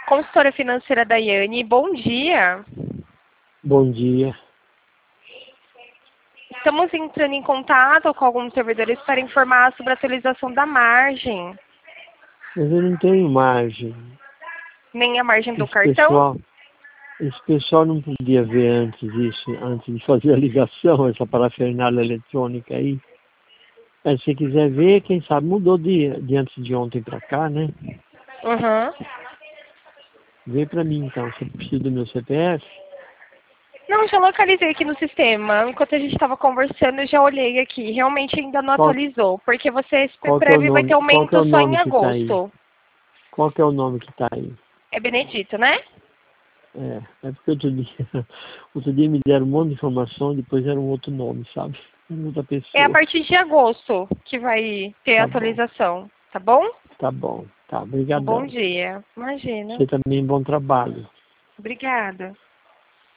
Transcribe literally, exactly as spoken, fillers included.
Consultora financeira Daiane, bom dia. Bom dia. Estamos entrando em contato com alguns servidores para informar sobre a atualização da margem. Mas eu não tenho margem. Nem a margem do Esse cartão? pessoal, esse pessoal não podia ver antes isso, antes de fazer a ligação, essa parafernália eletrônica aí. Mas se quiser ver, quem sabe mudou de, de antes de ontem para cá, né? Uhum. Vê para mim então, você precisa do meu C P F? Não, já localizei aqui no sistema. Enquanto a gente estava conversando, eu já olhei aqui. Realmente ainda não Qual, atualizou, porque você qual que é o prévio vai ter nome, qual que é aumento o só em nome que está aí? agosto. Qual que é o nome que está aí? É Benedito, né? É, é porque outro dia, outro dia me deram um monte de informação, depois era um outro nome, sabe? Era outra É a pessoa. partir de agosto que vai ter a Tá bom, atualização, tá bom? tá bom, tá, Bom obrigadão. dia. Imagina. Você também, bom trabalho. Obrigada.